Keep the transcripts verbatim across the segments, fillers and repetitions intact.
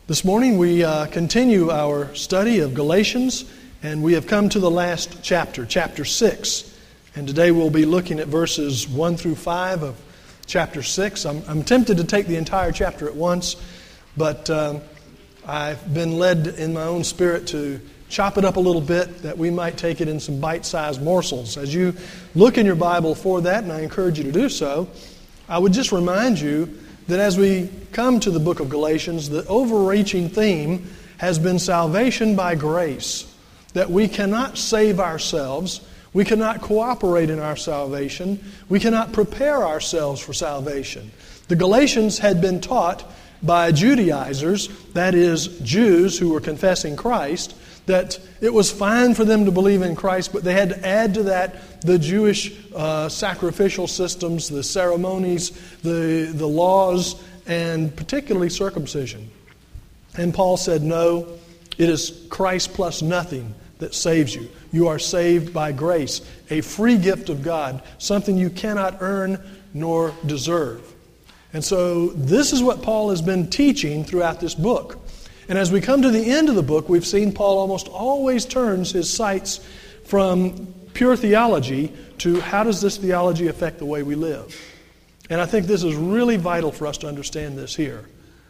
This morning we uh, continue our study of Galatians, and we have come to the last chapter, chapter six. And today we'll be looking at verses one through five of chapter six. I'm, I'm tempted to take the entire chapter at once, but um, I've been led in my own spirit to chop it up a little bit that we might take it in some bite-sized morsels. As you look in your Bible for that, and I encourage you to do so, I would just remind you that as we come to the book of Galatians, the overreaching theme has been salvation by grace. That we cannot save ourselves, we cannot cooperate in our salvation, we cannot prepare ourselves for salvation. The Galatians had been taught by Judaizers, that is, Jews who were confessing Christ, that it was fine for them to believe in Christ, but they had to add to that the Jewish uh, sacrificial systems, the ceremonies, the, the laws, and particularly circumcision. And Paul said, no, it is Christ plus nothing that saves you. You are saved by grace, a free gift of God, something you cannot earn nor deserve. And so this is what Paul has been teaching throughout this book. And as we come to the end of the book, we've seen Paul almost always turns his sights from pure theology to how does this theology affect the way we live. And I think this is really vital for us to understand this here.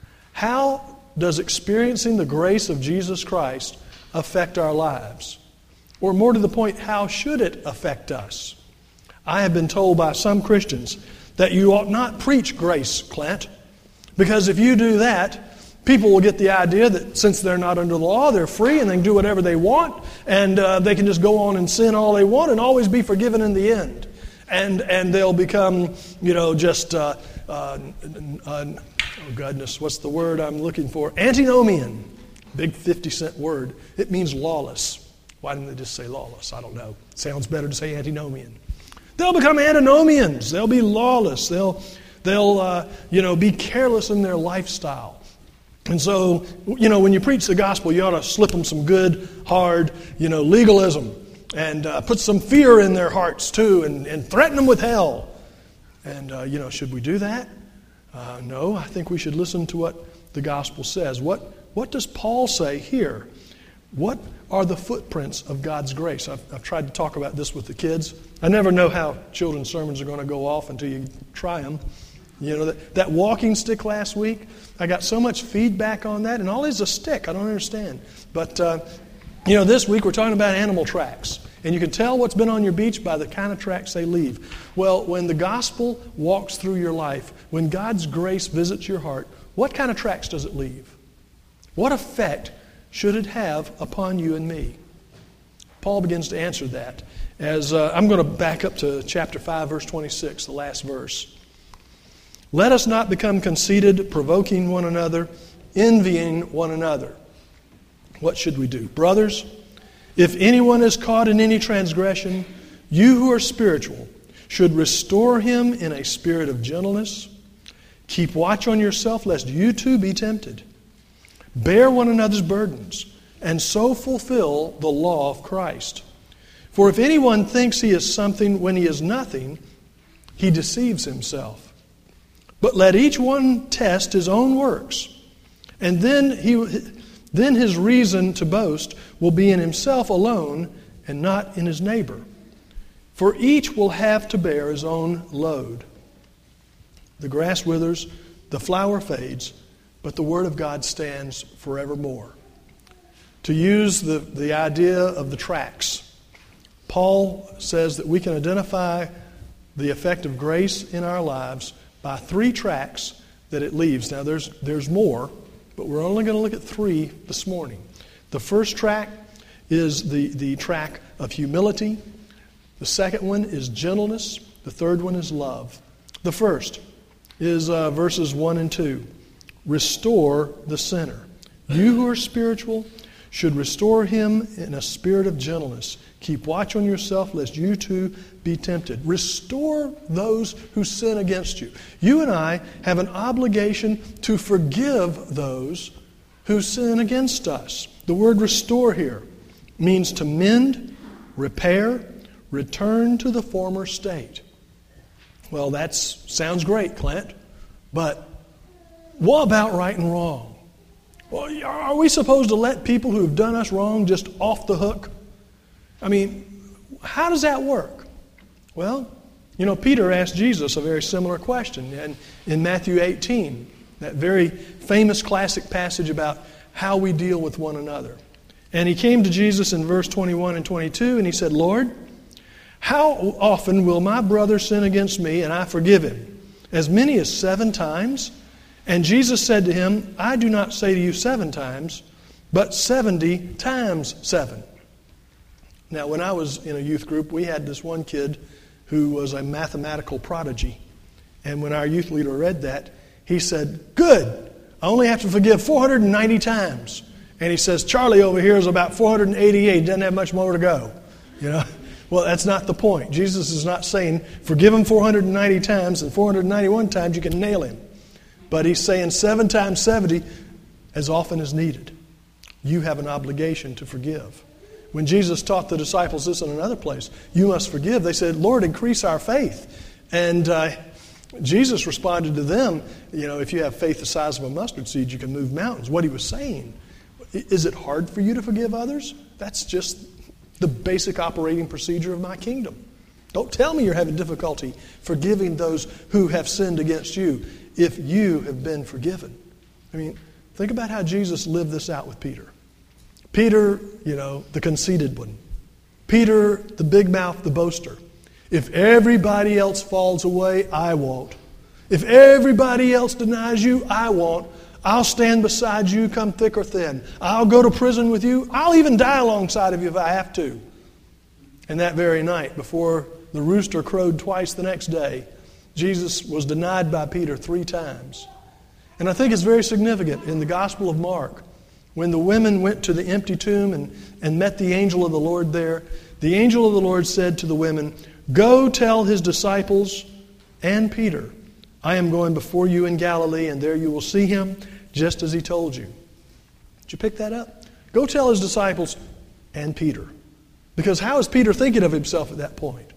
How does experiencing the grace of Jesus Christ affect our lives? Or more to the point, how should it affect us? I have been told by some Christians that you ought not preach grace, Clint, because if you do that, people will get the idea that since they're not under the law, they're free and they can do whatever they want, and uh, they can just go on and sin all they want and always be forgiven in the end. And and they'll become, you know, just, uh, uh, uh, oh goodness, what's the word I'm looking for? Antinomian. Big fifty cent word. It means lawless. Why didn't they just say lawless? I don't know. It sounds better to say antinomian. They'll become antinomians. They'll be lawless. They'll, they'll uh, you know, be careless in their lifestyle. And so, you know, when you preach the gospel, you ought to slip them some good, hard, you know, legalism and uh, put some fear in their hearts too and, and threaten them with hell. And, uh, you know, should we do that? Uh, no, I think we should listen to what the gospel says. What, what does Paul say here? What are the footprints of God's grace? I've, I've tried to talk about this with the kids. I never know how children's sermons are going to go off until you try them. You know, that, that walking stick last week, I got so much feedback on that, and all is a stick. I don't understand. But, uh, you know, this week we're talking about animal tracks. And you can tell what's been on your beach by the kind of tracks they leave. Well, when the gospel walks through your life, when God's grace visits your heart, what kind of tracks does it leave? What effect should it have upon you and me? Paul begins to answer that. As uh, I'm going to back up to chapter five, verse twenty-six, the last verse. Let us not become conceited, provoking one another, envying one another. What should we do? Brothers, if anyone is caught in any transgression, you who are spiritual should restore him in a spirit of gentleness. Keep watch on yourself, lest you too be tempted. Bear one another's burdens, and so fulfill the law of Christ. For if anyone thinks he is something when he is nothing, he deceives himself. But let each one test his own works, and then he, then his reason to boast will be in himself alone and not in his neighbor. For each will have to bear his own load. The grass withers, the flower fades, but the word of God stands forevermore. To use the, the idea of the tracks, Paul says that we can identify the effect of grace in our lives by three tracks that it leaves. Now, there's there's more, but we're only going to look at three this morning. The first track is the, the track of humility. The second one is gentleness. The third one is love. The first is uh, verses one and two. Restore the sinner. You who are spiritual should restore him in a spirit of gentleness. Keep watch on yourself, lest you too be tempted. Restore those who sin against you. You and I have an obligation to forgive those who sin against us. The word restore here means to mend, repair, return to the former state. Well, that sounds great, Clint, but what about right and wrong? Well, are we supposed to let people who have done us wrong just off the hook? I mean, how does that work? Well, you know, Peter asked Jesus a very similar question in, in Matthew eighteen, that very famous classic passage about how we deal with one another. And he came to Jesus in verse twenty-one and twenty-two, and he said, Lord, how often will my brother sin against me and I forgive him? As many as seven times? And Jesus said to him, I do not say to you seven times, but seventy times seven. Now, when I was in a youth group, we had this one kid who was a mathematical prodigy. And when our youth leader read that, he said, good, I only have to forgive four hundred ninety times. And he says, Charlie over here is about four hundred eighty-eight, doesn't have much more to go. You know, well, that's not the point. Jesus is not saying, forgive him four hundred ninety times, and four hundred ninety-one times you can nail him. But he's saying seven times seventy, as often as needed. You have an obligation to forgive. When Jesus taught the disciples this in another place, you must forgive, they said, Lord, increase our faith. And uh, Jesus responded to them, you know, if you have faith the size of a mustard seed, you can move mountains. What he was saying, is it hard for you to forgive others? That's just the basic operating procedure of my kingdom. Don't tell me you're having difficulty forgiving those who have sinned against you if you have been forgiven. I mean, think about how Jesus lived this out with Peter. Peter, you know, the conceited one. Peter, the big mouth, the boaster. If everybody else falls away, I won't. If everybody else denies you, I won't. I'll stand beside you, come thick or thin. I'll go to prison with you. I'll even die alongside of you if I have to. And that very night, before the rooster crowed twice the next day, Jesus was denied by Peter three times. And I think it's very significant in the Gospel of Mark, when the women went to the empty tomb and, and met the angel of the Lord there, the angel of the Lord said to the women, go tell his disciples and Peter, I am going before you in Galilee, and there you will see him, just as he told you. Did you pick that up? Go tell his disciples and Peter. Because how is Peter thinking of himself at that point?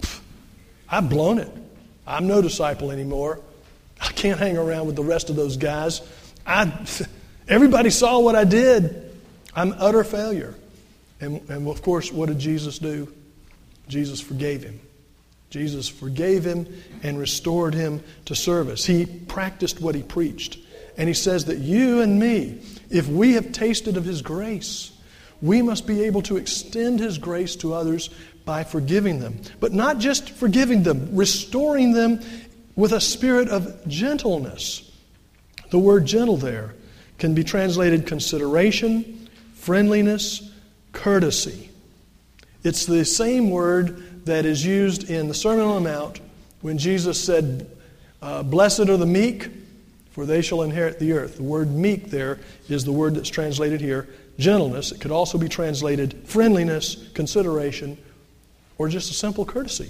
I've blown it. I'm no disciple anymore. I can't hang around with the rest of those guys. I, everybody saw what I did. I'm utter failure. And, and of course, what did Jesus do? Jesus forgave him. Jesus forgave him and restored him to service. He practiced what he preached. And he says that you and me, if we have tasted of his grace, we must be able to extend his grace to others by forgiving them. But not just forgiving them, restoring them with a spirit of gentleness. The word gentle there can be translated consideration, friendliness, courtesy. It's the same word that is used in the Sermon on the Mount when Jesus said, uh, blessed are the meek, for they shall inherit the earth. The word meek there is the word that's translated here, gentleness. It could also be translated friendliness, consideration, or just a simple courtesy.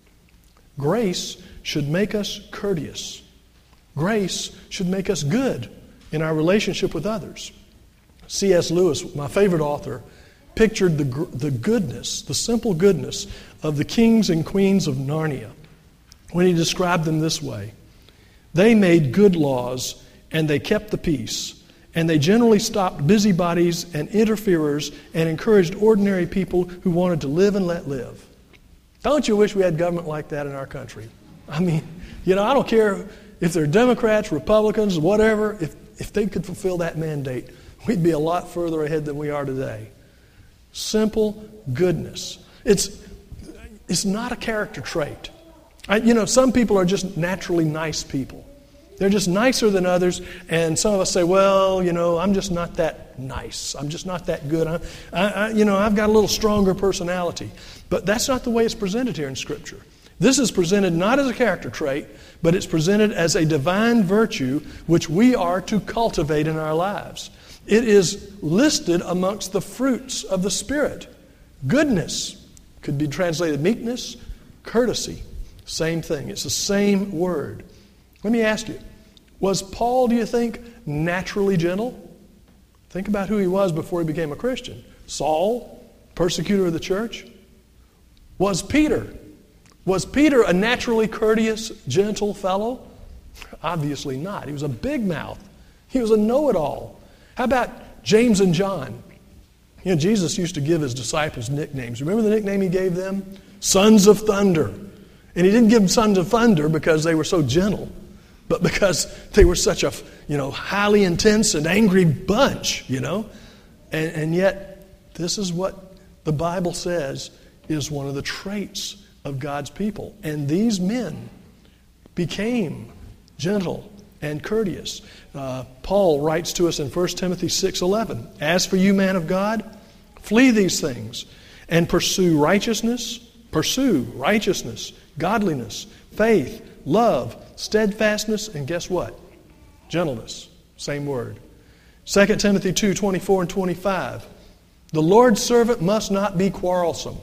Grace should make us courteous. Grace should make us good in our relationship with others. C S Lewis, my favorite author, pictured the, the goodness, the simple goodness of the kings and queens of Narnia when he described them this way. They made good laws and they kept the peace, and they generally stopped busybodies and interferers and encouraged ordinary people who wanted to live and let live. Don't you wish we had government like that in our country? I mean, you know, I don't care if they're Democrats, Republicans, whatever. If, if they could fulfill that mandate, we'd be a lot further ahead than we are today. Simple goodness. It's, it's not a character trait. I, you know, some people are just naturally nice people. They're just nicer than others, and some of us say, well, you know, I'm just not that nice. I'm just not that good. I, I, I, you know, I've got a little stronger personality. But that's not the way it's presented here in Scripture. This is presented not as a character trait, but it's presented as a divine virtue which we are to cultivate in our lives. It is listed amongst the fruits of the Spirit. Goodness could be translated meekness, courtesy. Same thing. It's the same word. Let me ask you, was Paul, do you think, naturally gentle? Think about who he was before he became a Christian. Saul, persecutor of the church. Was Peter? Was Peter a naturally courteous, gentle fellow? Obviously not. He was a big mouth. He was a know-it-all. How about James and John? You know, Jesus used to give his disciples nicknames. Remember the nickname he gave them? Sons of Thunder. And he didn't give them Sons of Thunder because they were so gentle, but because they were such a, you know, highly intense and angry bunch, you know. And, and yet, this is what the Bible says is one of the traits of God's people. And these men became gentle and courteous. Uh, Paul writes to us in First Timothy six eleven, "As for you, man of God, flee these things and pursue righteousness, pursue righteousness, godliness, faith, love, steadfastness," and guess what? Gentleness. Same word. Second Timothy two twenty-four and twenty-five, "The Lord's servant must not be quarrelsome."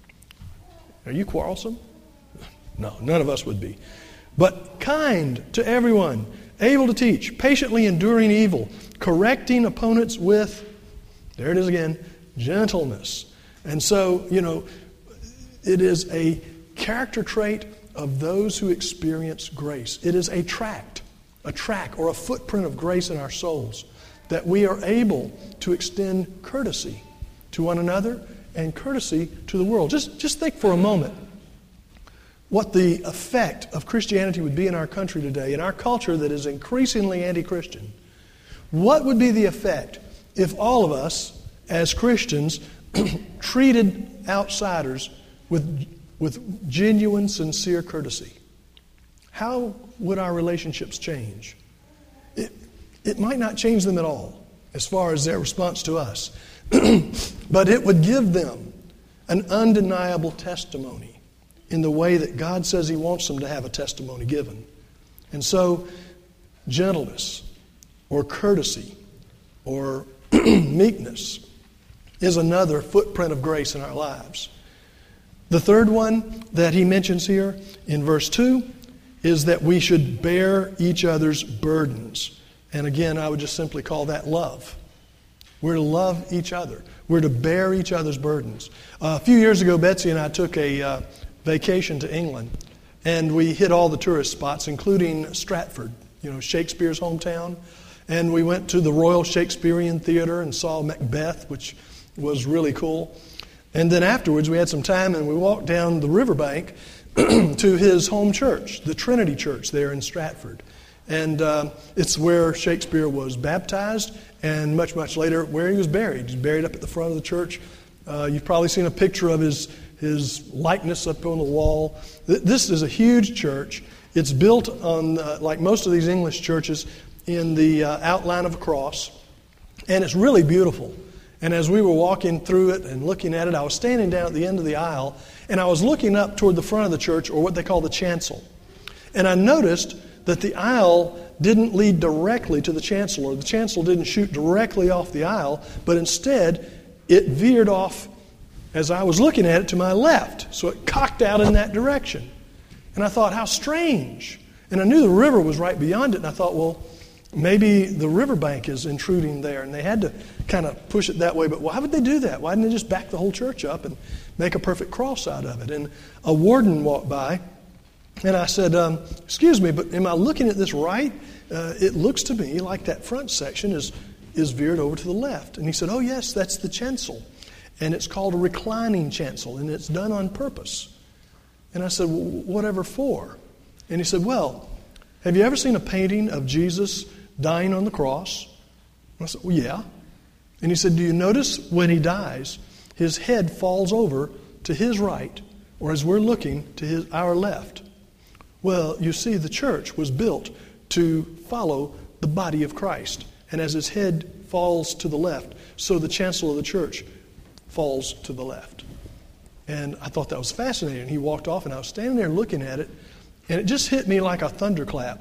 Are you quarrelsome? No, none of us would be. "But kind to everyone, able to teach, patiently enduring evil, correcting opponents with," there it is again, "gentleness." And so, you know, it is a character trait of those who experience grace. It is a tract, a track or a footprint of grace in our souls, that we are able to extend courtesy to one another and courtesy to the world. Just, just think for a moment what the effect of Christianity would be in our country today, in our culture that is increasingly anti-Christian. What would be the effect if all of us, as Christians, treated outsiders with, with genuine, sincere courtesy? How would our relationships change? It, it might not change them at all as far as their response to us, but it would give them an undeniable testimony in the way that God says He wants them to have a testimony given. And so, gentleness or courtesy or meekness is another footprint of grace in our lives. The third one that he mentions here in verse two is that we should bear each other's burdens. And again, I would just simply call that love. We're to love each other. We're to bear each other's burdens. Uh, a few years ago, Betsy and I took a uh, vacation to England, and we hit all the tourist spots, including Stratford, you know, Shakespeare's hometown. And we went to the Royal Shakespearean Theatre and saw Macbeth, which was really cool. And then afterwards, we had some time, and we walked down the riverbank to his home church, the Trinity Church there in Stratford. And uh, it's where Shakespeare was baptized, and much, much later, where he was buried. He's buried up at the front of the church. Uh, you've probably seen a picture of his his likeness up on the wall. This is a huge church. It's built on, uh, like most of these English churches, in the uh, outline of a cross. And it's really beautiful. And as we were walking through it and looking at it, I was standing down at the end of the aisle, and I was looking up toward the front of the church, or what they call the chancel. And I noticed that the aisle didn't lead directly to the chancel, or the chancel didn't shoot directly off the aisle, but instead it veered off, as I was looking at it, to my left. So it cocked out in that direction. And I thought, how strange. And I knew the river was right beyond it, and I thought, well, maybe the riverbank is intruding there, and they had to kind of push it that way. But why would they do that? Why didn't they just back the whole church up and make a perfect cross out of it? And a warden walked by, and I said, um, excuse me, but am I looking at this right? Uh, it looks to me like that front section is, is veered over to the left. And he said, oh yes, that's the chancel. And it's called a reclining chancel, and it's done on purpose. And I said, well, whatever for? And he said, well, have you ever seen a painting of Jesus dying on the cross? And I said, well, yeah. And he said, do you notice when he dies, his head falls over to his right, or as we're looking, to his our left? Well, you see, the church was built to follow the body of Christ. And as his head falls to the left, so the chancel of the church falls to the left. And I thought that was fascinating. He walked off, and I was standing there looking at it, and it just hit me like a thunderclap.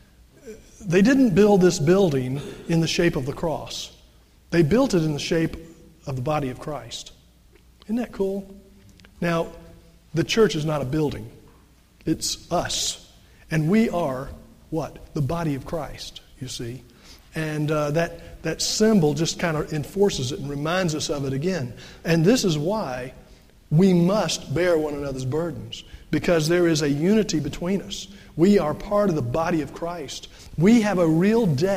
They didn't build this building in the shape of the cross. They built it in the shape of the body of Christ. Isn't that cool? Now, the church is not a building. It's us. And we are, what? The body of Christ, you see. And uh, that, that symbol just kind of enforces it and reminds us of it again. And this is why we must bear one another's burdens, because there is a unity between us. We are part of the body of Christ. We have a real debt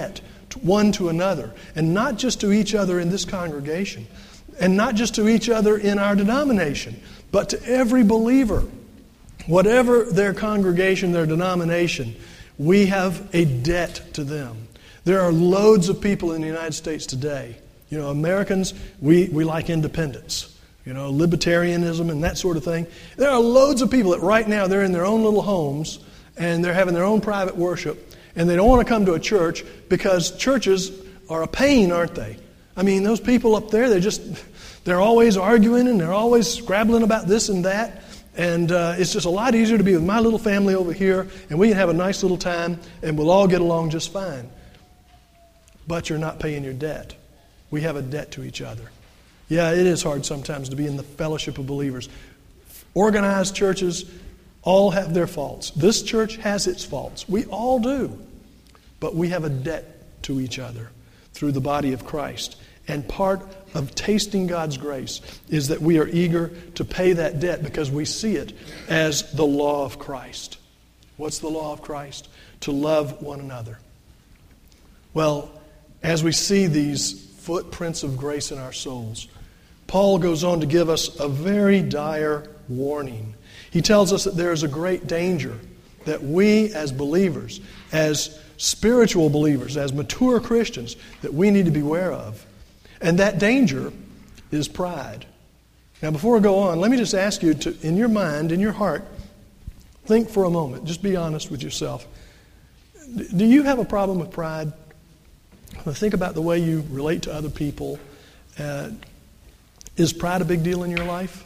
one to another, and not just to each other in this congregation, and not just to each other in our denomination, but to every believer. Whatever their congregation, their denomination, we have a debt to them. There are loads of people in the United States today. You know, Americans, we, we like independence. You know, libertarianism and that sort of thing. There are loads of people that right now they're in their own little homes and they're having their own private worship and they don't want to come to a church because churches are a pain, aren't they? I mean, those people up there, they're just, they're always arguing and they're always scrabbling about this and that. And uh, it's just a lot easier to be with my little family over here and we can have a nice little time and we'll all get along just fine. But you're not paying your debt. We have a debt to each other. Yeah, it is hard sometimes to be in the fellowship of believers. Organized churches all have their faults. This church has its faults. We all do. But we have a debt to each other through the body of Christ. And part of tasting God's grace is that we are eager to pay that debt because we see it as the law of Christ. What's the law of Christ? To love one another. Well, as we see these footprints of grace in our souls, Paul goes on to give us a very dire warning. He tells us that there is a great danger that we as believers, as spiritual believers, as mature Christians, that we need to be aware of. And that danger is pride. Now, before I go on, let me just ask you to, in your mind, in your heart, think for a moment. Just be honest with yourself. Do you have a problem with pride? Think about the way you relate to other people. Uh, Is pride a big deal in your life?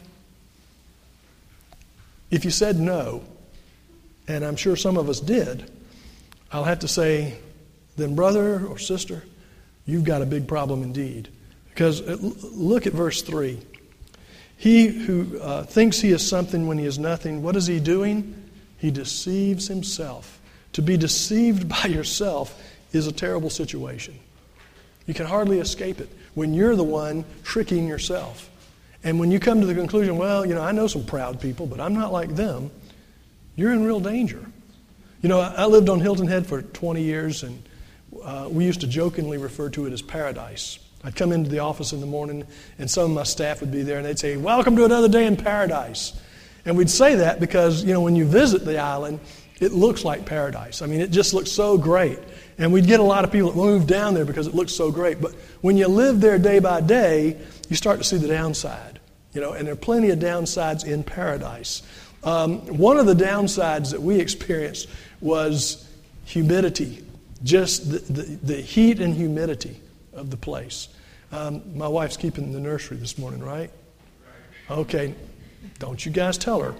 If you said no, and I'm sure some of us did, I'll have to say, then brother or sister, you've got a big problem indeed. Because look at verse three. He who uh, thinks he is something when he is nothing, what is he doing? He deceives himself. To be deceived by yourself is a terrible situation. You can hardly escape it when you're the one tricking yourself. And when you come to the conclusion, well, you know, I know some proud people, but I'm not like them, you're in real danger. You know, I lived on Hilton Head for twenty years, and uh, we used to jokingly refer to it as paradise. I'd come into the office in the morning, and some of my staff would be there, and they'd say, welcome to another day in paradise. And we'd say that because, you know, when you visit the island, it looks like paradise. I mean, it just looks so great. And we'd get a lot of people that move down there because it looks so great. But when you live there day by day, you start to see the downside. You know, and there are plenty of downsides in paradise. Um, one of the downsides that we experienced was humidity. Just the, the, the heat and humidity of the place. Um, my wife's keeping the nursery this morning, right? Okay. Don't you guys tell her.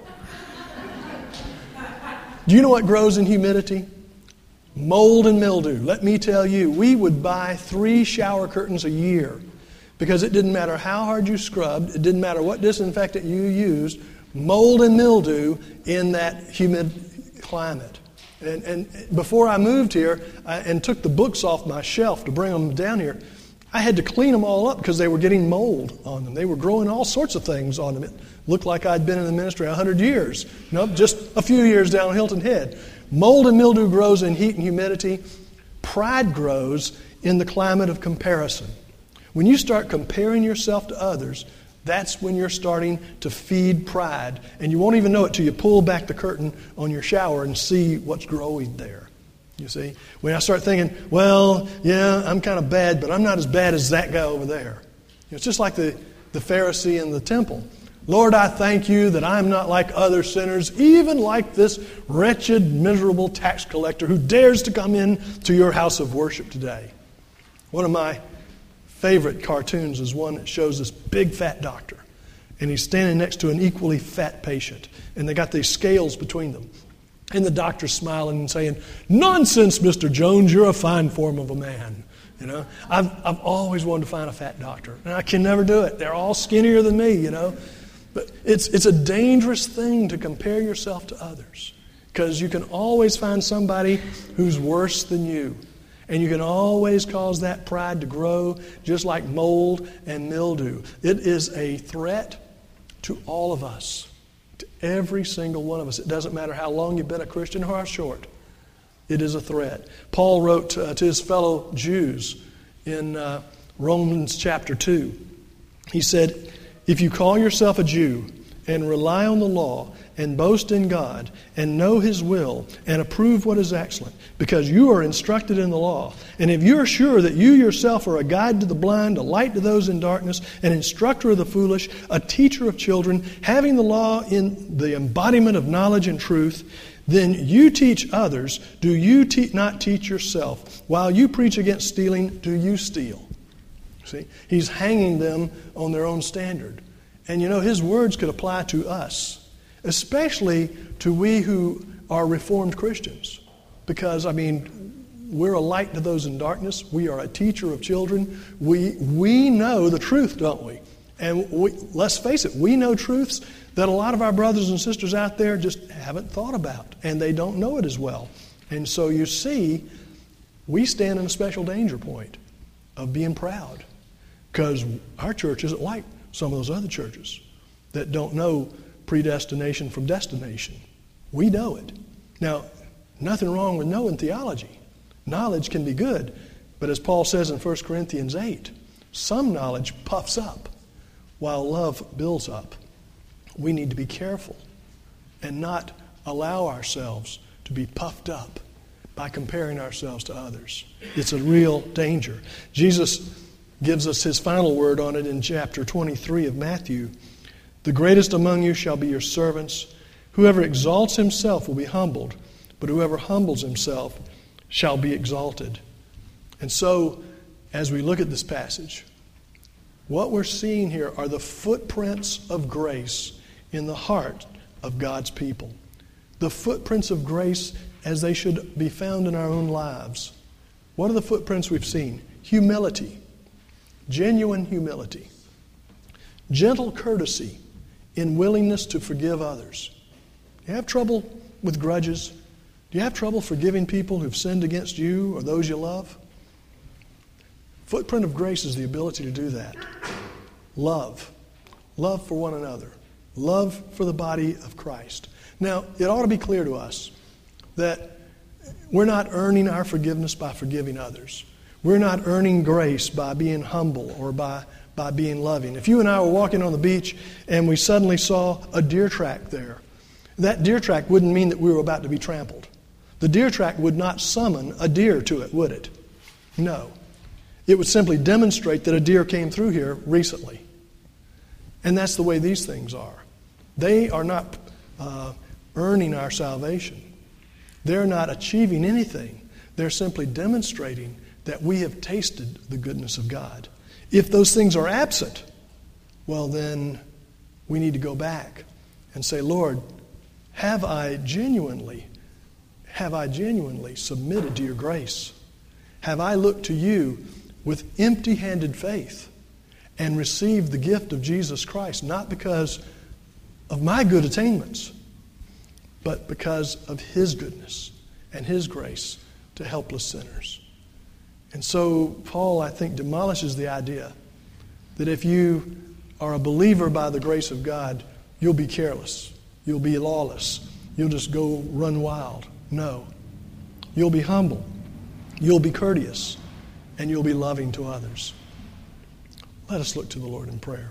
Do you know what grows in humidity? Mold and mildew. Let me tell you, we would buy three shower curtains a year because it didn't matter how hard you scrubbed, it didn't matter what disinfectant you used, mold and mildew in that humid climate. And, and before I moved here I, and took the books off my shelf to bring them down here, I had to clean them all up because they were getting mold on them. They were growing all sorts of things on them. It looked like I'd been in the ministry a hundred years. Nope, just a few years down Hilton Head. Mold and mildew grows in heat and humidity. Pride grows in the climate of comparison. When you start comparing yourself to others, that's when you're starting to feed pride. And you won't even know it till you pull back the curtain on your shower and see what's growing there. You see? When I start thinking, well, yeah, I'm kind of bad, but I'm not as bad as that guy over there. You know, it's just like the, the Pharisee in the temple. Lord, I thank you that I'm not like other sinners, even like this wretched, miserable tax collector who dares to come in to your house of worship today. One of my favorite cartoons is one that shows this big fat doctor, and he's standing next to an equally fat patient, and they got these scales between them. And the doctor's smiling and saying, nonsense, Mister Jones, you're a fine form of a man. You know, I've, I've always wanted to find a fat doctor, and I can never do it. They're all skinnier than me, you know. But it's it's a dangerous thing to compare yourself to others because you can always find somebody who's worse than you. And you can always cause that pride to grow just like mold and mildew. It is a threat to all of us, to every single one of us. It doesn't matter how long you've been a Christian or how short. It is a threat. Paul wrote uh, to his fellow Jews in uh, Romans chapter two. He said, if you call yourself a Jew and rely on the law and boast in God and know His will and approve what is excellent, because you are instructed in the law, and if you are sure that you yourself are a guide to the blind, a light to those in darkness, an instructor of the foolish, a teacher of children, having the law in the embodiment of knowledge and truth, then you teach others. Do you te- not teach yourself? While you preach against stealing, do you steal? See, he's hanging them on their own standard. And you know, his words could apply to us, especially to we who are Reformed Christians. Because, I mean, we're a light to those in darkness. We are a teacher of children. We, we know the truth, don't we? And we, let's face it, we know truths that a lot of our brothers and sisters out there just haven't thought about, and they don't know it as well. And so you see, we stand in a special danger point of being proud, because our church isn't like some of those other churches that don't know predestination from destination. We know it. Now, nothing wrong with knowing theology. Knowledge can be good, but as Paul says in First Corinthians eight, some knowledge puffs up while love builds up. We need to be careful and not allow ourselves to be puffed up by comparing ourselves to others. It's a real danger. Jesus gives us his final word on it in chapter twenty-three of Matthew. The greatest among you shall be your servants. Whoever exalts himself will be humbled, but whoever humbles himself shall be exalted. And so, as we look at this passage, what we're seeing here are the footprints of grace in the heart of God's people. The footprints of grace as they should be found in our own lives. What are the footprints we've seen? Humility. Genuine humility. Gentle courtesy in willingness to forgive others. Do you have trouble with grudges? Do you have trouble forgiving people who've sinned against you or those you love? Footprint of grace is the ability to do that. Love. Love for one another. Love for the body of Christ. Now, it ought to be clear to us that we're not earning our forgiveness by forgiving others. We're not earning grace by being humble or by, by being loving. If you and I were walking on the beach and we suddenly saw a deer track there, that deer track wouldn't mean that we were about to be trampled. The deer track would not summon a deer to it, would it? No. It would simply demonstrate that a deer came through here recently. And that's the way these things are. They are not uh, earning our salvation. They're not achieving anything. They're simply demonstrating that we have tasted the goodness of God. If those things are absent, well then we need to go back and say, Lord, have I genuinely, have I genuinely submitted to your grace? Have I looked to you with empty-handed faith and received the gift of Jesus Christ, not because of my good attainments, but because of His goodness and His grace to helpless sinners? And so Paul, I think, demolishes the idea that if you are a believer by the grace of God, you'll be careless, you'll be lawless, you'll just go run wild. No. You'll be humble, you'll be courteous, and you'll be loving to others. Let us look to the Lord in prayer.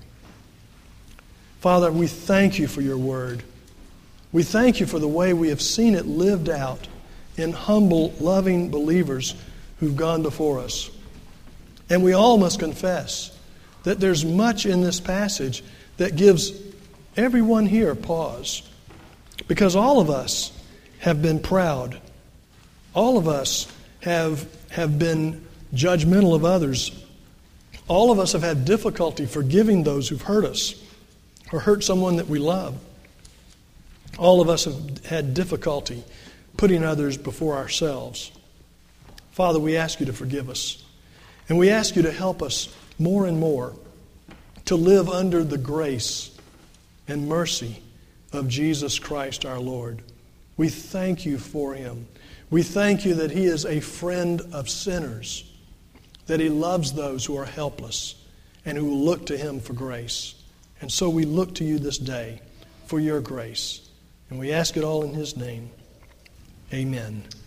Father, we thank you for your word. We thank you for the way we have seen it lived out in humble, loving believers who've gone before us. And we all must confess that there's much in this passage that gives everyone here pause. Because all of us have been proud. All of us have, have been judgmental of others. All of us have had difficulty forgiving those who've hurt us or hurt someone that we love. All of us have had difficulty putting others before ourselves. Father, we ask you to forgive us. And we ask you to help us more and more to live under the grace and mercy of Jesus Christ our Lord. We thank you for Him. We thank you that He is a friend of sinners, that He loves those who are helpless and who look to Him for grace. And so we look to you this day for your grace. And we ask it all in His name. Amen.